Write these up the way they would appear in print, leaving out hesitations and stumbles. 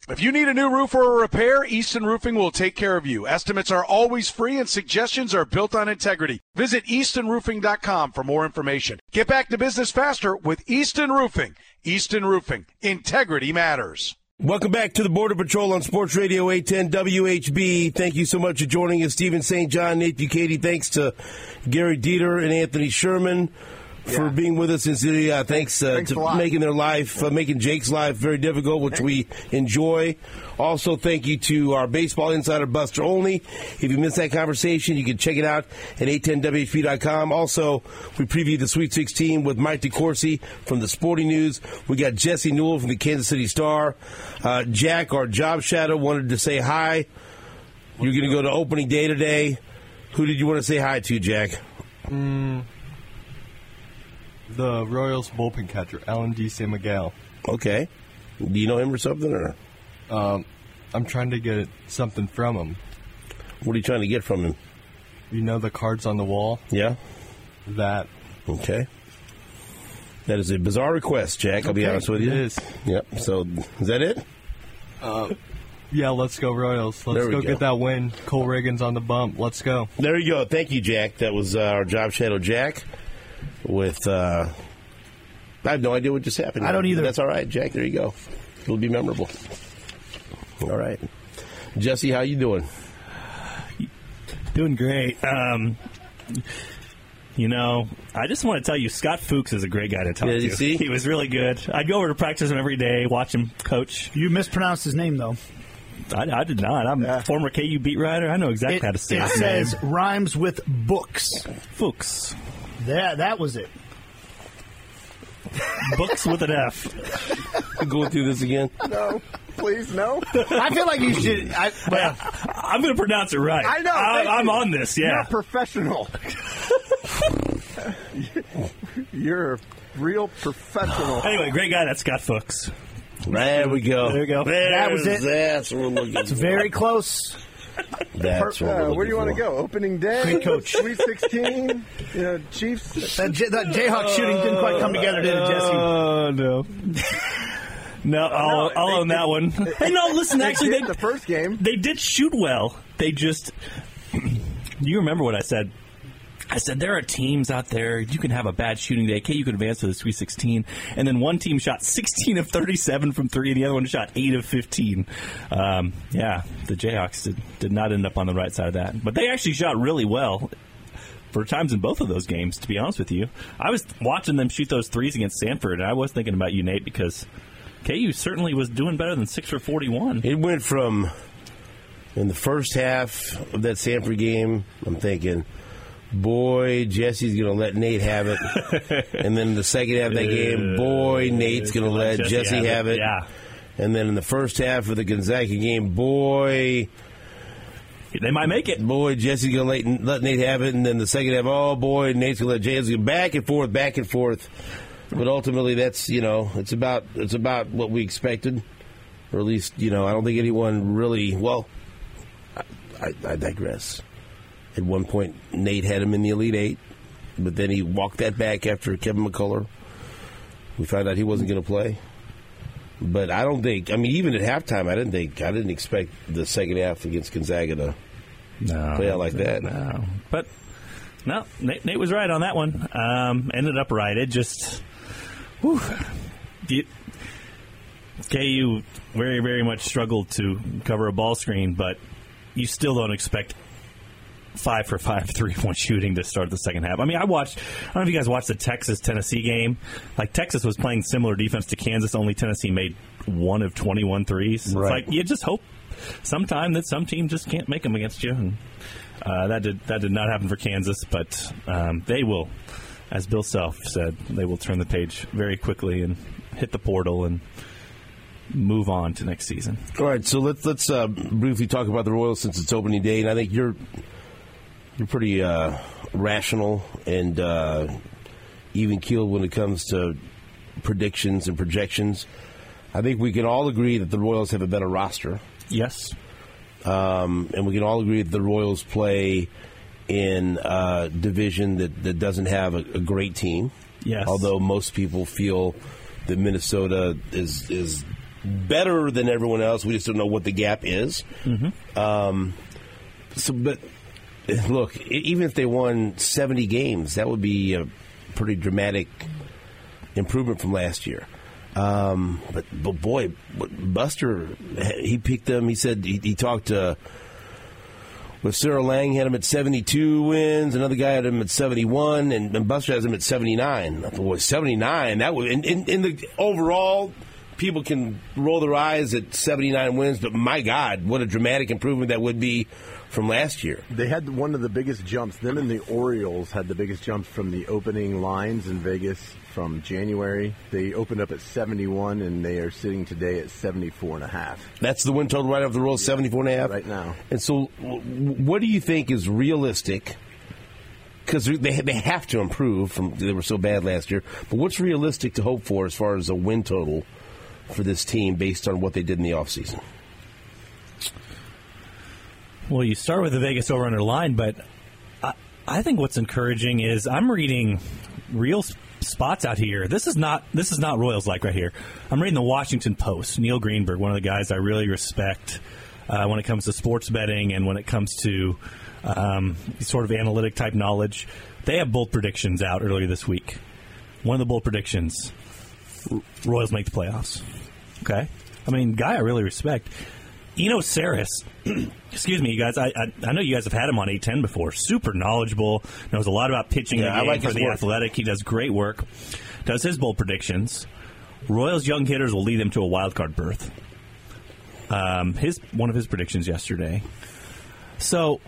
If you need a new roof or a repair, Easton Roofing will take care of you. Estimates are always free and suggestions are built on integrity. Visit EastonRoofing.com for more information. Get back to business faster with Easton Roofing. Easton Roofing. Integrity matters. Welcome back to the Border Patrol on Sports Radio 810 WHB. Thank you so much for joining us, Stephen St. John, Nate Bukaty. Thanks to Gary Dieter and Anthony Sherman for being with us in studio. Thanks to making their life, making Jake's life very difficult, which we enjoy. Also, thank you to our baseball insider, Buster Olney. If you missed that conversation, you can check it out at 810WHB.com. Also, we previewed the Sweet 16 with Mike DeCourcy from the Sporting News. We got Jesse Newell from the Kansas City Star. Jack, our job shadow, wanted to say hi. You're going to go to opening day today. Who did you want to say hi to, Jack? The Royals bullpen catcher, Alan D. San Miguel. Okay. Do you know him or something? Or I'm trying to get something from him. What are you trying to get from him? You know the cards on the wall? Yeah. That. Okay. That is a bizarre request, Jack. I'll be honest with you. It is. Yep. So, is that it? Yeah, let's go Royals. Let's go get that win. Cole Reagan's on the bump. Let's go. There you go. Thank you, Jack. That was our job shadow, Jack. With, I have no idea what just happened. I don't either. That's all right, Jack. There you go. It'll be memorable. All right. Jesse, how you doing? Doing great. I just want to tell you, Scott Fuchs is a great guy to talk to. You see? He was really good. I'd go over to practice him every day, watch him coach. You mispronounced his name, though. I did not. I'm a former KU beat writer. I know exactly how to say his name. It says rhymes with books. Fuchs. That was it. Books with an F. Going through this again? No. Please, no. I feel like you should. I'm going to pronounce it right. I know. I'm on this, yeah. You're a professional. You're a real professional. Anyway, great guy. That's Scott Fuchs. There we go. There we go. That was it. That's what we're looking for. It's very close. That's what we're looking where do you want to for. go? Opening day? Great coach. Sweet 16? Chiefs? That Jayhawk shooting didn't quite come together, did it, Jesse? Oh, no. No, I'll own that one. Hey, no, listen, actually, the first game. They did shoot well. They just... You remember what I said? I said, there are teams out there, you can have a bad shooting day. Okay, you could advance to the Sweet 16. And then one team shot 16 of 37 from 3, and the other one shot 8 of 15. The Jayhawks did not end up on the right side of that. But they actually shot really well for times in both of those games, to be honest with you. I was watching them shoot those threes against Sanford, and I was thinking about you, Nate, because KU certainly was doing better than 6 for 41. It went from, in the first half of that Sanford game, I'm thinking, boy, Jesse's going to let Nate have it. And then in the second half of that game, boy, Nate's going to let Jesse have it. Yeah. And then in the first half of the Gonzaga game, boy, they might make it. Boy, Jesse's going to let Nate have it. And then the second half, oh, boy, Nate's going to let Jesse go back and forth. But ultimately, that's, it's about what we expected. Or at least, I don't think anyone really, I digress. At one point, Nate had him in the Elite Eight, but then he walked that back after Kevin McCullough. We found out he wasn't going to play. But I don't think, even at halftime, I didn't expect the second half against Gonzaga to play out like that. No. But, no, Nate was right on that one. Ended up right. It just, KU very, very much struggled to cover a ball screen, but you still don't expect 5 for 5 3-point shooting to start the second half. I don't know if you guys watched the Texas-Tennessee game. Like, Texas was playing similar defense to Kansas, only Tennessee made 1 of 21 threes. Right. It's like, you just hope sometime that some team just can't make them against you. And that did not happen for Kansas, but they will, as Bill Self said, they will turn the page very quickly and hit the portal and move on to next season. All right, so let's briefly talk about the Royals since it's opening day, and I think you're pretty rational and even-keeled when it comes to predictions and projections. I think we can all agree that the Royals have a better roster. Yes. And we can all agree that the Royals play in a division that doesn't have a great team. Yes. Although most people feel that Minnesota is better than everyone else. We just don't know what the gap is. Mm-hmm. But look, even if they won 70 games, that would be a pretty dramatic improvement from last year. But boy, Buster, he picked them. He said he talked to. With Sarah Lang had him at 72 wins, another guy had him at 71, and Buster has him at 79. Boy, 79, that was in the overall, people can roll their eyes at 79 wins, but my God, what a dramatic improvement that would be from last year. They had one of the biggest jumps. Them and the Orioles had the biggest jumps from the opening lines in Vegas from January. They opened up at 71, and they are sitting today at 74.5. That's the win total right off the roll, 74.5? Right now. And so what do you think is realistic? Because they have to improve. They were so bad last year. But what's realistic to hope for as far as a win total for this team based on what they did in the offseason? Well, you start with the Vegas over-under line, but I think what's encouraging is I'm reading real spots out here. This is not Royals-like right here. I'm reading the Washington Post. Neil Greenberg, one of the guys I really respect when it comes to sports betting and when it comes to sort of analytic-type knowledge. They have bold predictions out earlier this week. One of the bold predictions, Royals make the playoffs. Okay? I mean, guy I really respect. Eno Saris, excuse me, you guys. I know you guys have had him on 810 before. Super knowledgeable, knows a lot about pitching the game for the Athletic. He does great work. Does his bold predictions. Royals young hitters will lead them to a wild card berth. One of his predictions yesterday. So,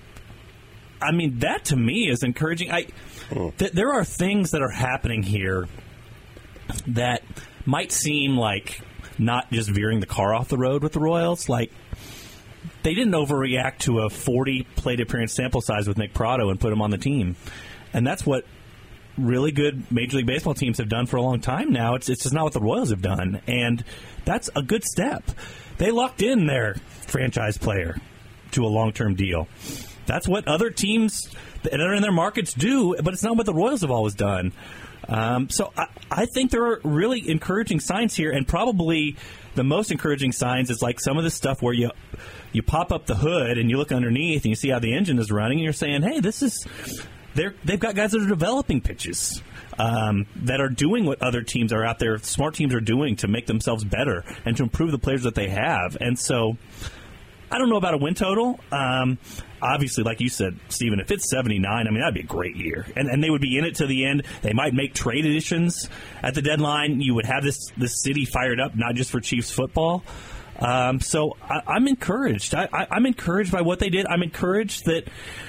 I mean, that to me is encouraging. There are things that are happening here that might seem like not just veering the car off the road with the Royals. Like, they didn't overreact to a 40 plate appearance sample size with Nick Pratto and put him on the team. And that's what really good Major League Baseball teams have done for a long time now. It's just not what the Royals have done. And that's a good step. They locked in their franchise player to a long-term deal. That's what other teams that are in their markets do, but it's not what the Royals have always done. So I think there are really encouraging signs here, and probably the most encouraging signs is like some of the stuff where you pop up the hood and you look underneath and you see how the engine is running, and you're saying, hey, they've got guys that are developing pitches that are doing what other teams are out there, smart teams are doing to make themselves better and to improve the players that they have. And so I don't know about a win total. Obviously, like you said, Stephen, if it's 79, I mean, that'd be a great year. And they would be in it to the end. They might make trade additions at the deadline. You would have this city fired up, not just for Chiefs football. So I'm encouraged. I'm encouraged by what they did. I'm encouraged that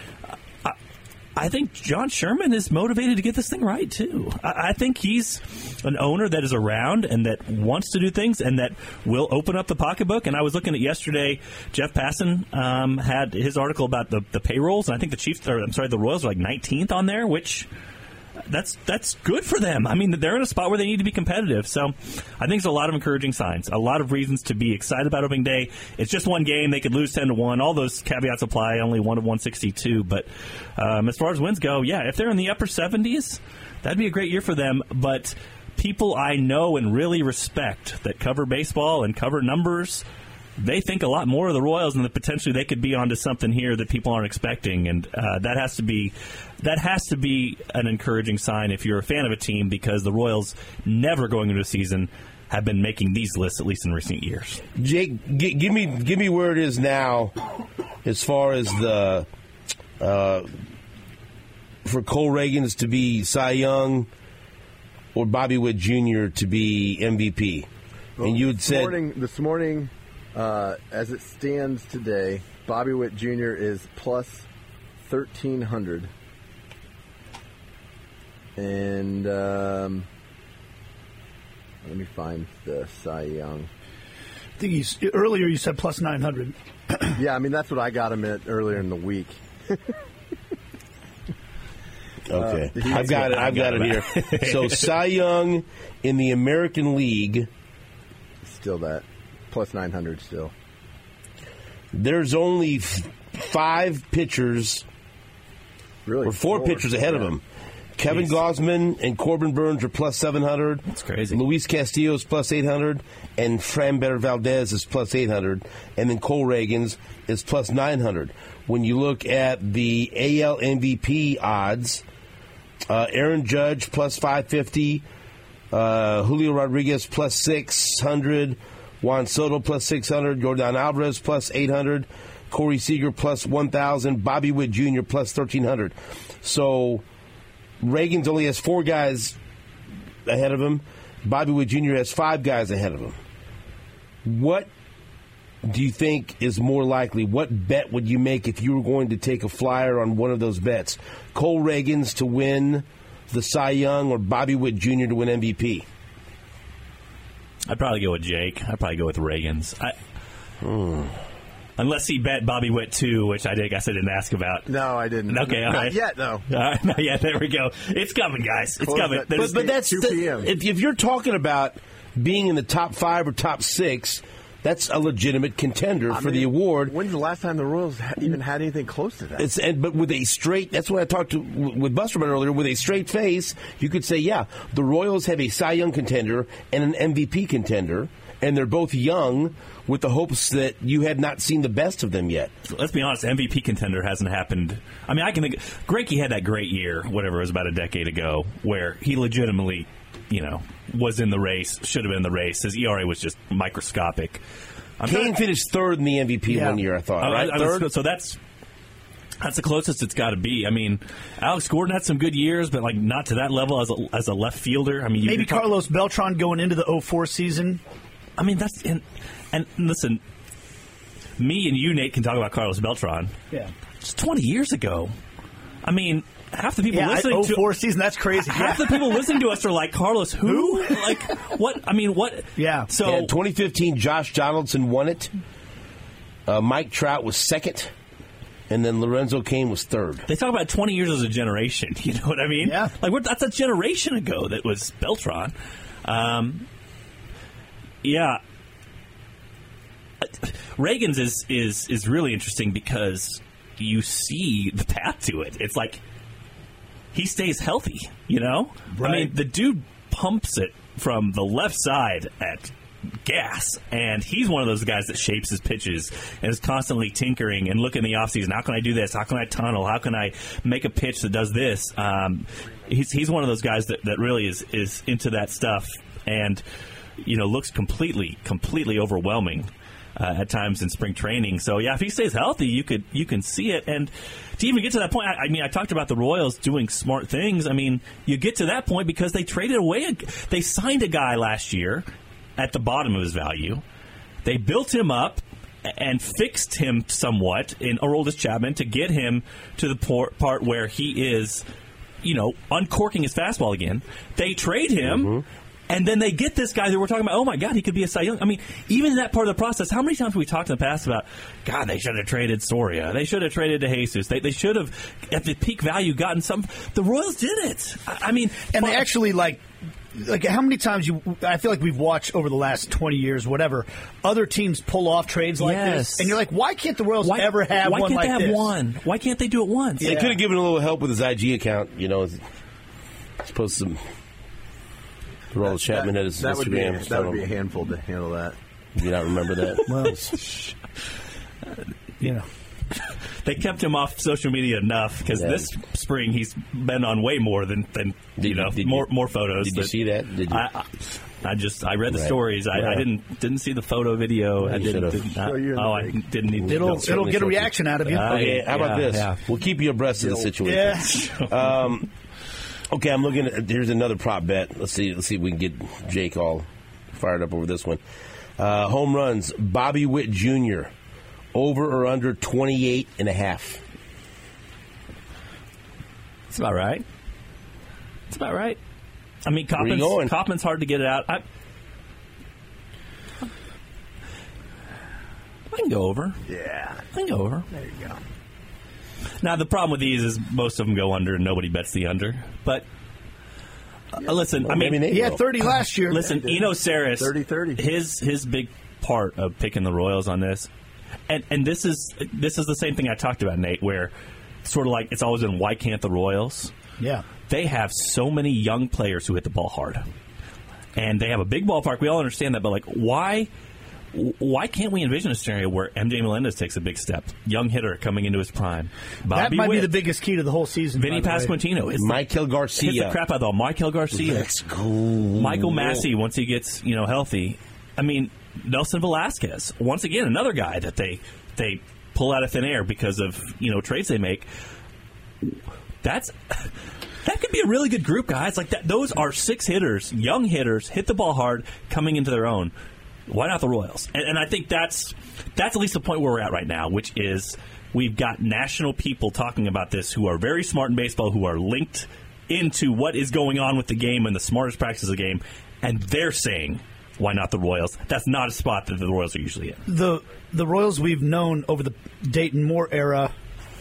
I think John Sherman is motivated to get this thing right, too. I think he's an owner that is around and that wants to do things and that will open up the pocketbook. And I was looking at yesterday, Jeff Passan had his article about the payrolls, and I think the Royals are like 19th on there, which that's good for them. I mean, they're in a spot where they need to be competitive. So I think there's a lot of encouraging signs, a lot of reasons to be excited about opening day. It's just one game. They could lose 10-1. All those caveats apply, only 1 of 162. But as far as wins go, yeah, if they're in the upper 70s, that'd be a great year for them. But people I know and really respect that cover baseball and cover numbers, they think a lot more of the Royals and that potentially they could be onto something here that people aren't expecting, and that has to be an encouraging sign if you're a fan of a team, because the Royals never going into a season have been making these lists, at least in recent years. Jake, give me where it is now as far as the for Cole Reagans to be Cy Young or Bobby Witt Jr. to be MVP. Well, and you had said this morning. As it stands today, Bobby Witt Jr. is plus 1,300. And let me find the Cy Young. I think earlier you said plus 900. Yeah, I mean, that's what I got him at earlier in the week. Okay. I've got it here. So Cy Young in the American League. Still that. Plus 900 still. There's only 5 pitchers, really, or 4 pitchers ahead of him. Kevin Gausman and Corbin Burns are plus 700. That's crazy. Luis Castillo is plus 800, and Framber Valdez is plus 800, and then Cole Reagans is plus 900. When you look at the AL MVP odds, Aaron Judge plus 550, Julio Rodriguez plus 600, Juan Soto plus 600, Yordan Alvarez plus 800, Corey Seager plus 1,000, Bobby Witt Jr. plus 1,300. So Reagans only has 4 guys ahead of him. Bobby Witt Jr. has 5 guys ahead of him. What do you think is more likely? What bet would you make if you were going to take a flyer on one of those bets? Cole Reagans to win the Cy Young or Bobby Witt Jr. to win MVP? I'd probably go with Jake. I'd probably go with Reagans. Unless he bet Bobby Witt too, which I guess I didn't ask about. No, I didn't. Okay, all right. Not yet, no. All right, not yet. There we go. It's coming, guys. It's coming. But that's 2 p.m. If you're talking about being in the top 5 or top 6, that's a legitimate contender for the award. When's the last time the Royals even had anything close to that? But with a straight, that's what I talked with Busterman earlier, with a straight face, you could say, yeah, the Royals have a Cy Young contender and an MVP contender, and they're both young with the hopes that you had not seen the best of them yet. Let's be honest, MVP contender hasn't happened. I mean, I can think Greinke had that great year, whatever it was, about a decade ago, where he legitimately, was in the race, should have been in the race. His ERA was just microscopic. Kane finished 3rd in the MVP one year, I thought, right? Third? So that's the closest it's got to be. I mean, Alex Gordon had some good years, but not to that level as a left fielder. I mean, maybe Carlos Beltran going into the 2004 season. I mean, that's and listen, me and you, Nate, can talk about Carlos Beltran. Yeah, it's 20 years ago. I mean, half the people listening to 2004 season, that's crazy. Half the people listening to us are like, Carlos, who? Like, what? I mean, what? Yeah. So, 2015, Josh Donaldson won it. Mike Trout was 2nd. And then Lorenzo Cain was 3rd. They talk about 20 years as a generation. You know what I mean? Yeah. Like, that's a generation ago that was Beltran. Yeah. Reagans is really interesting because you see the path to it. It's like he stays healthy, Right. I mean, the dude pumps it from the left side at gas, and he's one of those guys that shapes his pitches and is constantly tinkering and looking in the offseason. How can I do this? How can I tunnel? How can I make a pitch that does this? He's one of those guys that really is into that stuff and looks completely overwhelming at times in spring training. So yeah, if he stays healthy, you can see it. And to even get to that point, I talked about the Royals doing smart things. I mean, you get to that point because they traded away. They signed a guy last year at the bottom of his value. They built him up and fixed him somewhat in Aroldis Chapman to get him to the part where he is, uncorking his fastball again. They trade him. Mm-hmm. And then they get this guy that we're talking about, oh, my God, he could be a Cy Young. I mean, even in that part of the process, how many times have we talked in the past about, God, they should have traded Soria. They should have traded DeJesus. They should have, at the peak value, gotten some. The Royals did it. I mean. And they actually, like how many times I feel like we've watched over the last 20 years, whatever, other teams pull off trades like this. And you're like, why can't the Royals ever have one like this? Why can't they have one? Why can't they do it once? They could have given a little help with his IG account, I suppose some. Roll Chapman at his Instagram. That would be a handful to handle that. You not remember that? Well, they kept him off social media enough because this spring he's been on way more than more photos. Did you see that? Did you? I read the stories. I didn't see the photo video. I didn't need. It'll get a reaction out of you. Okay, how about this? Yeah. We'll keep you abreast of the situation. Yeah. Okay, I'm looking at. Here's another prop bet. Let's see if we can get Jake all fired up over this one. Home runs. Bobby Witt Jr. Over or under 28.5. That's about right. I mean, Kaufman's hard to get it out. I can go over. Yeah. I can go over. There you go. Now, the problem with these is most of them go under and nobody bets the under. But, listen, well, he had 30 last year. Listen, Eno Saris, 30-30. His big part of picking the Royals on this, and this is the same thing I talked about, Nate, where sort of like it's always been, why can't the Royals? Yeah. They have so many young players who hit the ball hard. And they have a big ballpark. We all understand that, but like, why can't we envision a scenario where MJ Melendez takes a big step? Young hitter coming into his prime. Bobby that might Witt, be the biggest key to the whole season. Vinny Pasquantino. Michael Garcia. Hits the crap out of the ball. Michael Garcia. Let's go. Michael Massey, once he gets healthy. I mean, Nelson Velasquez, once again, another guy that they pull out of thin air because of trades they make. That could be a really good group, guys. Like that, those are 6 hitters, young hitters, hit the ball hard, coming into their own. Why not the Royals? And I think that's at least the point where we're at right now, which is we've got national people talking about this who are very smart in baseball, who are linked into what is going on with the game and the smartest practices of the game, and they're saying, why not the Royals? That's not a spot that the Royals are usually in. The Royals we've known over the Dayton Moore era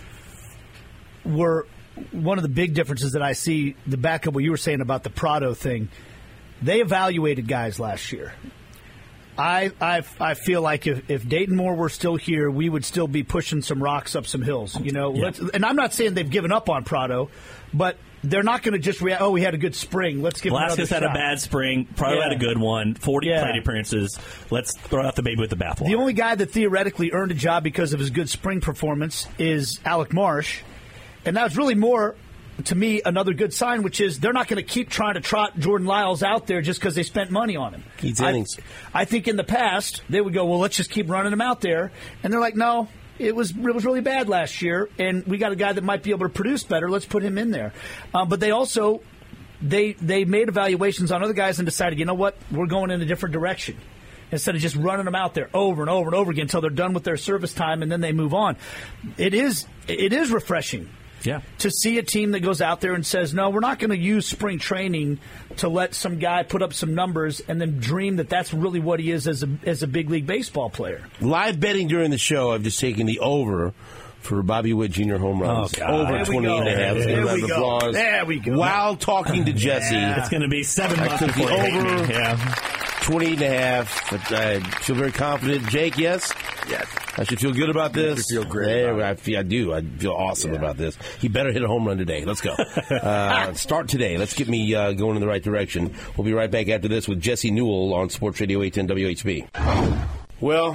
were one of the big differences that I see, the back of what you were saying about the Prado thing. They evaluated guys last year. I feel like if Dayton Moore were still here, we would still be pushing some rocks up some hills. Yeah. And I'm not saying they've given up on Prado, but they're not going to just react, we had a good spring. Let's give him another shot. Velasquez had a bad spring. Prado had a good one. 40 plate appearances. Let's throw out the baby with the bathwater. The only guy that theoretically earned a job because of his good spring performance is Alec Marsh. And that was really more, to me, another good sign, which is they're not going to keep trying to trot Jordan Lyles out there just because they spent money on him. I think in the past, they would go, well, let's just keep running him out there. And they're like, no, it was really bad last year, and we got a guy that might be able to produce better. Let's put him in there. But they also, they made evaluations on other guys and decided, you know what, we're going in a different direction. Instead of just running them out there over and over and over again until they're done with their service time and then they move on. It is refreshing. Yeah. To see a team that goes out there and says, no, we're not going to use spring training to let some guy put up some numbers and then dream that that's really what he is as a big league baseball player. Live betting during the show, I've just taken the over for Bobby Witt Jr. home runs. Oh, God. Over 28.5. There we go. While talking to Jesse. It's going to be 7 months took the before over. Yeah. 28.5. But I feel very confident. Jake, yes? Yes. I should feel good about this. You feel great. I do. I feel awesome about this. He better hit a home run today. Let's go. Start today. Let's get me going in the right direction. We'll be right back after this with Jesse Newell on Sports Radio 810 WHB. Well,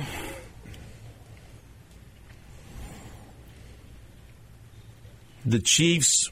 the Chiefs.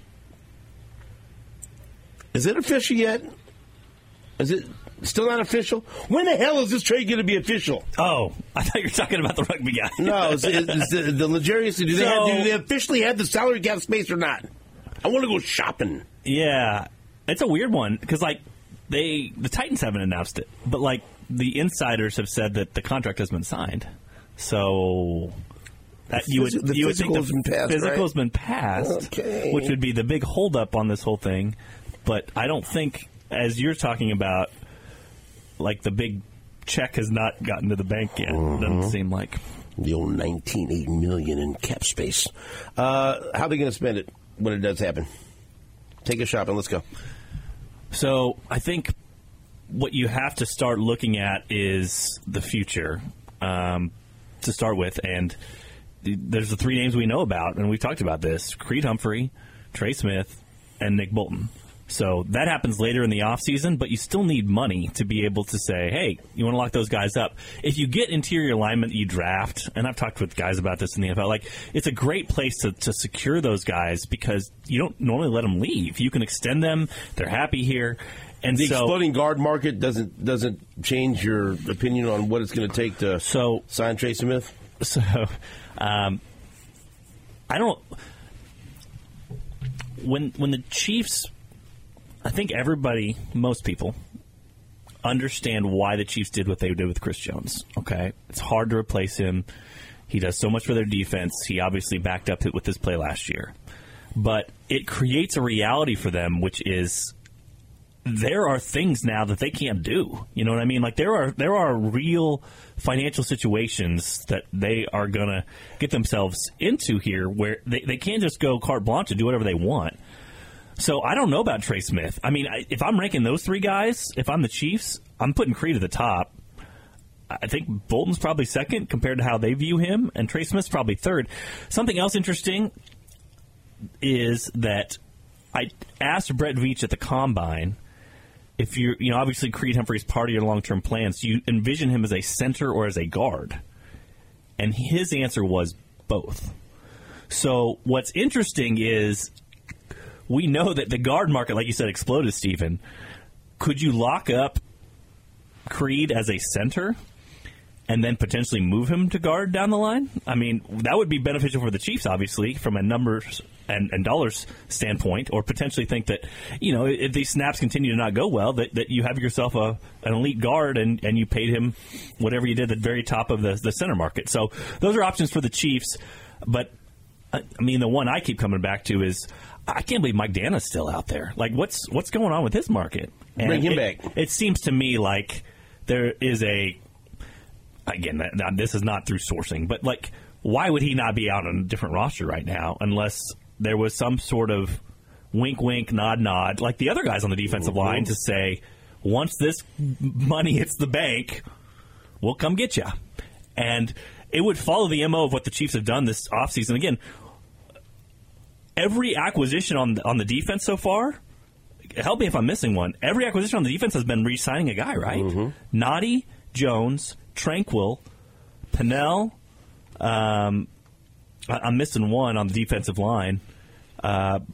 Is it official yet? Is it still not official? When the hell is this trade going to be official? Oh, I thought you were talking about the rugby guy. No, is the Legarius, do they officially have the salary cap space or not? I want to go shopping. Yeah, it's a weird one because the Titans haven't announced it, but the insiders have said that the contract has been signed. So you would think the physical's been passed, which would be the big holdup on this whole thing. But I don't think, as you're talking about, the big check has not gotten to the bank yet. Doesn't seem like. The old $19.8 million in cap space. How are they going to spend it when it does happen? Take a shot and let's go. So I think what you have to start looking at is the future to start with. And there's the 3 names we know about, and we've talked about this: Creed Humphrey, Trey Smith, and Nick Bolton. So that happens later in the offseason, but you still need money to be able to say, hey, you want to lock those guys up. If you get interior alignment that you draft, and I've talked with guys about this in the NFL, it's a great place to secure those guys because you don't normally let them leave. You can extend them. They're happy here. And the exploding guard market doesn't change your opinion on what it's going to take to sign Trey Smith? So, I don't. When the Chiefs, I think most people, understand why the Chiefs did what they did with Chris Jones. Okay, it's hard to replace him. He does so much for their defense. He obviously backed up with his play last year, but it creates a reality for them, which is there are things now that they can't do. You know what I mean? There are real financial situations that they are going to get themselves into here where they can't just go carte blanche and do whatever they want. So I don't know about Trey Smith. I mean, if I'm ranking those 3 guys, if I'm the Chiefs, I'm putting Creed at the top. I think Bolton's probably second compared to how they view him, and Trey Smith's probably third. Something else interesting is that I asked Brett Veach at the Combine if you're, obviously Creed Humphrey's part of your long-term plans. Do you envision him as a center or as a guard? And his answer was both. So what's interesting is we know that the guard market, like you said, exploded, Stephen. Could you lock up Creed as a center and then potentially move him to guard down the line? I mean, that would be beneficial for the Chiefs, obviously, from a numbers and dollars standpoint, or potentially think that, if these snaps continue to not go well, that you have yourself an elite guard and you paid him whatever you did at the very top of the center market. So those are options for the Chiefs. But, I mean, the one I keep coming back to is I can't believe Mike Dana's still out there. Like, what's going on with his market? And bring him back. It seems to me like there is again, this is not through sourcing, but like, why would he not be out on a different roster right now unless there was some sort of wink, wink, nod, nod, like the other guys on the defensive line to say, once this money hits the bank, we'll come get you. And it would follow the MO of what the Chiefs have done this offseason. Again, every acquisition on the defense so far, help me if I'm missing one, every acquisition on the defense has been re-signing a guy, right? Mm-hmm. Noddy, Jones, Tranquil, Pennell, I'm missing one on the defensive line. Deon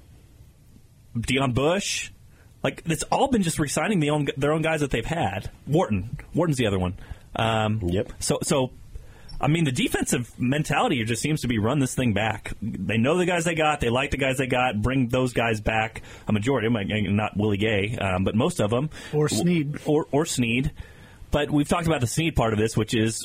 Bush. Like, it's all been just re-signing their own guys that they've had. Wharton's the other one. Yep. So, I mean, the defensive mentality just seems to be run this thing back. They know the guys they got. They like the guys they got. Bring those guys back. A majority of them, not Willie Gay, but most of them. Or Snead. Or Snead. But we've talked about the Snead part of this, which is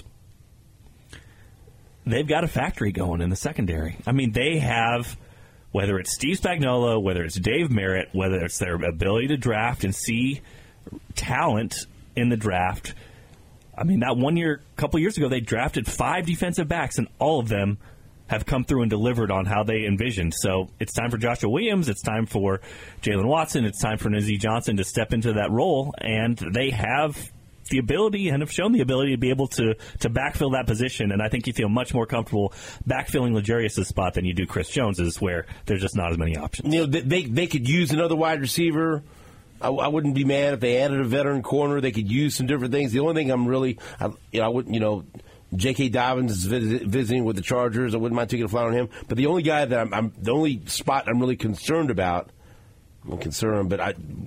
they've got a factory going in the secondary. I mean, they have, whether it's Steve Spagnuolo, whether it's Dave Merritt, whether it's their ability to draft and see talent in the draft. I mean, that couple years ago, they drafted 5 defensive backs, and all of them have come through and delivered on how they envisioned. So it's time for Joshua Williams. It's time for Jalen Watson. It's time for Nazeeh Johnson to step into that role, and they have the ability and have shown the ability to be able to backfill that position. And I think you feel much more comfortable backfilling L'Jarius' spot than you do Chris Jones's, where there's just not as many options. They could use another wide receiver. I wouldn't be mad if they added a veteran corner. They could use some different things. The only thing I wouldn't, J.K. Dobbins is visiting with the Chargers. I wouldn't mind taking a flyer on him. But the only guy that the only spot I'm really concerned about, but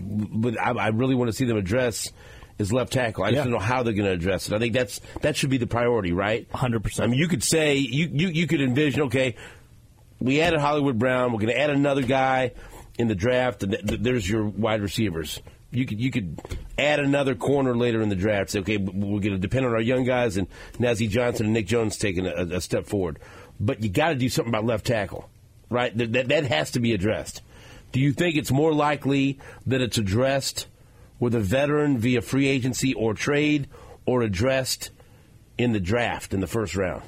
I really want to see them address is left tackle. I just don't know how they're going to address it. I think that should be the priority, right? 100%. I mean, you could say, you could envision, okay, we added Hollywood Brown. We're going to add another guy in the draft. And there's your wide receivers. You could add another corner later in the draft. Say, okay, we're going to depend on our young guys, and Nazeeh Johnson and Nick Jones taking a step forward. But you got to do something about left tackle, right? That has to be addressed. Do you think it's more likely that it's addressed with a veteran via free agency or trade, or addressed in the draft in the first round?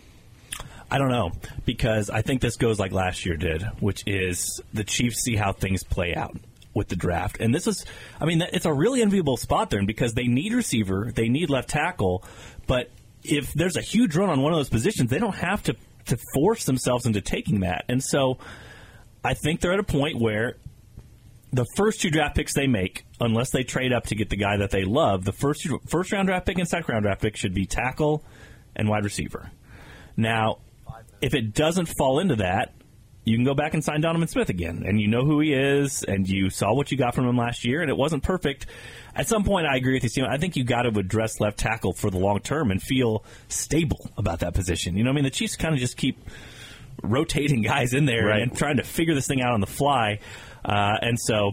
I don't know, because I think this goes like last year did, which is the Chiefs see how things play out with the draft. And this is, I mean, it's a really enviable spot there, because they need receiver, they need left tackle, but if there's a huge run on one of those positions, they don't have to force themselves into taking that. And so I think they're at a point where the first 2 draft picks they make, unless they trade up to get the guy that they love, the first round draft pick and second round draft pick should be tackle and wide receiver. Now, if it doesn't fall into that, you can go back and sign Donovan Smith again, and you know who he is, and you saw what you got from him last year, and it wasn't perfect. At some point, I agree with you, Steve. I think you got to address left tackle for the long term and feel stable about that position. You know what I mean? The Chiefs kind of just keep rotating guys in there and trying to figure this thing out on the fly. And so,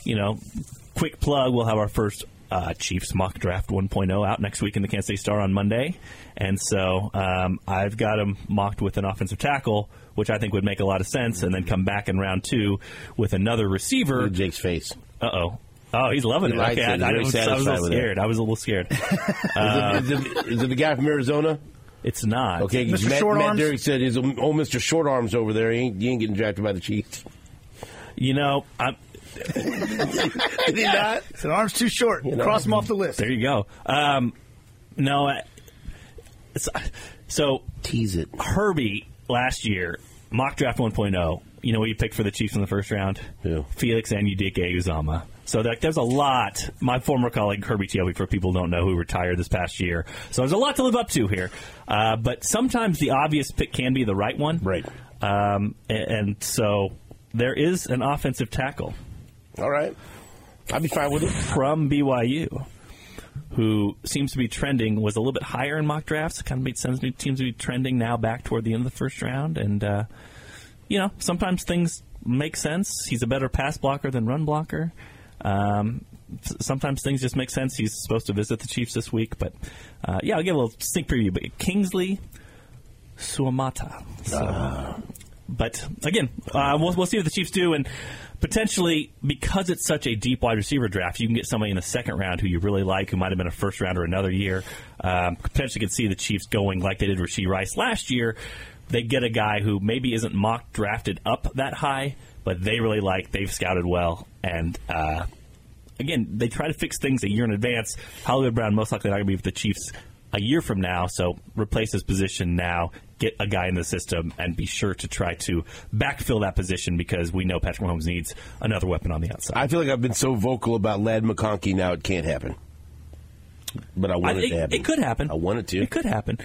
quick plug, we'll have our first Chiefs mock draft 1.0 out next week in the Kansas City Star on Monday. And so I've got him mocked with an offensive tackle, which I think would make a lot of sense, and then come back in round 2 with another receiver. Look at Jake's face. Uh-oh. Oh, he's loving it. Okay, I was a little scared. I was a little scared. Is it the guy from Arizona? It's not. Okay, Matt Derrick said he's old Mr. Short Arms over there. He ain't getting drafted by the Chiefs. I'm... Did he not? So arms too short. Cross him off the list. There you go. No. So tease it. Herbie last year Mock Draft 1.0. You know what you picked for the Chiefs in the first round? Yeah. Felix Anudike-Uzomah. So there's a lot. My former colleague Kirby Teope, for people who don't know, who retired this past year. So there's a lot to live up to here. But sometimes the obvious pick can be the right one. Right. And so there is an offensive tackle. All right. I'd be fine with it. From BYU, who seems to be trending, was a little bit higher in mock drafts. Kind of made sense. Seems to be trending now back toward the end of the first round. And, sometimes things make sense. He's a better pass blocker than run blocker. Sometimes things just make sense. He's supposed to visit the Chiefs this week. But, I'll give a little sneak preview. But Kingsley Suamata. But, again, we'll see what the Chiefs do. And potentially, because it's such a deep wide receiver draft, you can get somebody in the second round who you really like, who might have been a first rounder another year. Potentially could see the Chiefs going like they did Rashee Rice last year. They get a guy who maybe isn't mock drafted up that high, but they really like, they've scouted well. And, again, they try to fix things a year in advance. Hollywood Brown most likely not going to be with the Chiefs a year from now, so replace his position now, get a guy in the system, and be sure to try to backfill that position because we know Patrick Mahomes needs another weapon on the outside. I feel like I've been so vocal about Ladd McConkey now it can't happen. But I want it to happen. It could happen. I want it to. It could happen.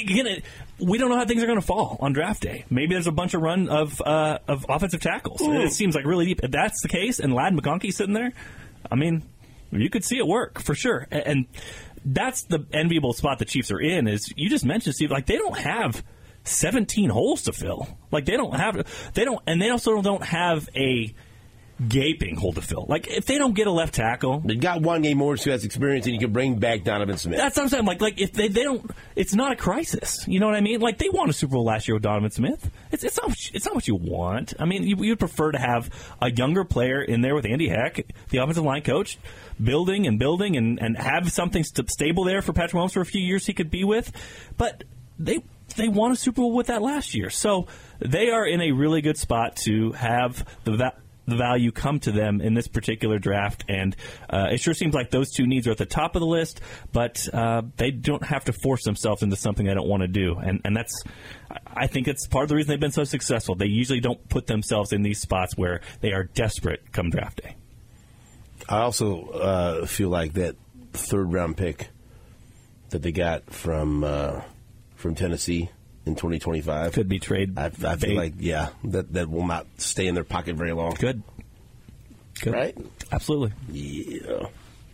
We don't know how things are going to fall on draft day. Maybe there's a bunch of run of offensive tackles. It seems like really deep. If that's the case and Ladd McConkey's sitting there, I mean, you could see it work for sure. And that's the enviable spot the Chiefs are in. Is you just mentioned, Steve, like they don't have 17 holes to fill. Like they also don't have a gaping hole to fill. Like if they don't get a left tackle, they got Wanye Morris who has experience, and you can bring back Donovan Smith. That's what I'm saying. Like if they don't, it's not a crisis. You know what I mean? Like they won a Super Bowl last year with Donovan Smith. It's not what you want. I mean, you'd prefer to have a younger player in there with Andy Heck, the offensive line coach, building and have something stable there for Patrick Mahomes for a few years he could be with. But they won a Super Bowl with that last year. So they are in a really good spot to have the value come to them in this particular draft. And it sure seems like those two needs are at the top of the list, but they don't have to force themselves into something they don't want to do. And that's, I think it's part of the reason they've been so successful. They usually don't put themselves in these spots where they are desperate come draft day. I also feel like that third-round pick that they got from Tennessee in 2025 could be trade. I feel like, that will not stay in their pocket very long. Good. Right? Absolutely. Yeah.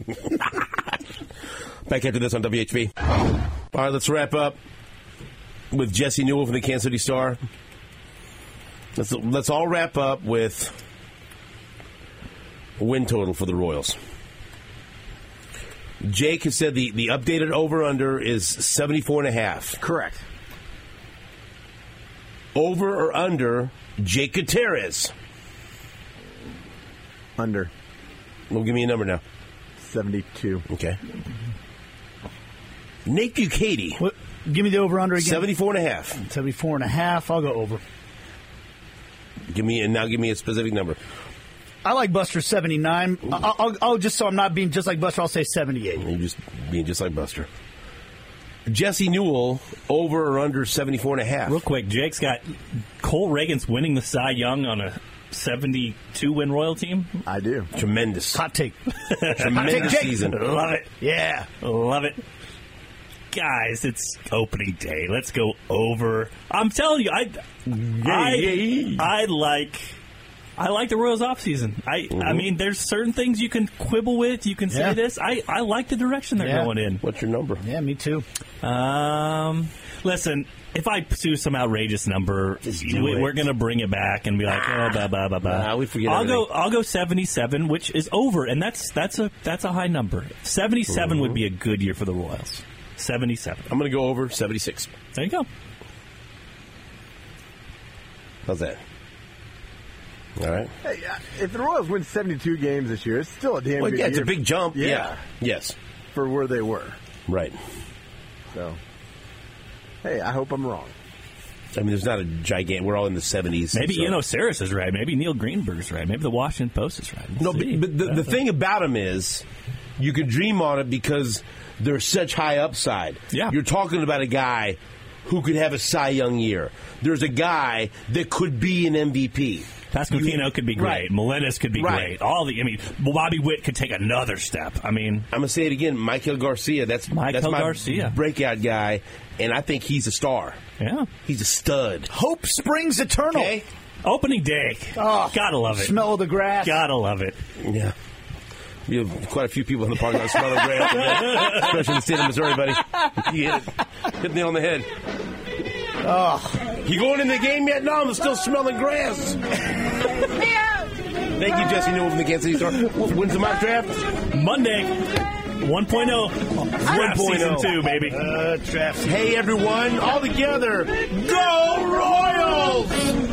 Back after this on WHB. All right, let's wrap up with Jesse Newell from the Kansas City Star. Let's all wrap up with a win total for the Royals. Jake has said the updated over-under is 74.5. Correct. Over or under Jake Gutierrez? Under. Well, give me a number now. 72. Okay. Nate Bukaty. What? Give me the over-under again. 74.5. 74.5. I'll go over. Give me a specific number. I like Buster 79. I'll just so I'm not being just like Buster, I'll say 78. You're just being just like Buster. Jesse Newell, over or under 74.5. Real quick, Jake's got Cole Reagans winning the Cy Young on a 72-win Royal team. I do. Tremendous. Hot take. Tremendous season. Love it. Yeah. Love it. Guys, it's opening day. Let's go over. I'm telling you, I like the Royals offseason. I mean, there's certain things you can quibble with. You can say this. I like the direction they're going in. What's your number? Yeah, me too. Listen, if I pursue some outrageous number, we're going to bring it back and be like, blah, blah, blah, blah. We forget I'll go 77, which is over, and that's a high number. 77 would be a good year for the Royals. 77. I'm going to go over 76. There you go. How's that? All right. Hey, if the Royals win 72 games this year, it's still a damn good year. It's a big jump. Yeah. Yes. For where they were. Right. So, hey, I hope I'm wrong. I mean, there's not a gigantic. We're all in the 70s. Maybe Saris is right. Maybe Neil Greenberg's right. Maybe the Washington Post is right. But the thing about them is you can dream on it because they're such high upside. Yeah. You're talking about a guy who could have a Cy Young year. There's a guy that could be an MVP. Pasquantino could be great. Right. Melendez could be great. Bobby Witt could take another step. I'm going to say it again. Michael Garcia. That's my breakout guy, and I think he's a star. Yeah. He's a stud. Hope springs eternal. Okay. Opening day. Oh, gotta love it. Smell of the grass. Gotta love it. Yeah. You have quite a few people in the parking lot smelling grass, especially in the state of Missouri, buddy. You hit the nail on the head. Oh. You going in the game yet? No, I'm still smelling grass. Thank you, Jesse Newell from the Kansas City Star. When's the mock draft? Monday. 1.0. Draft season 2, baby. Draft. Hey, everyone, all together. Go Royals!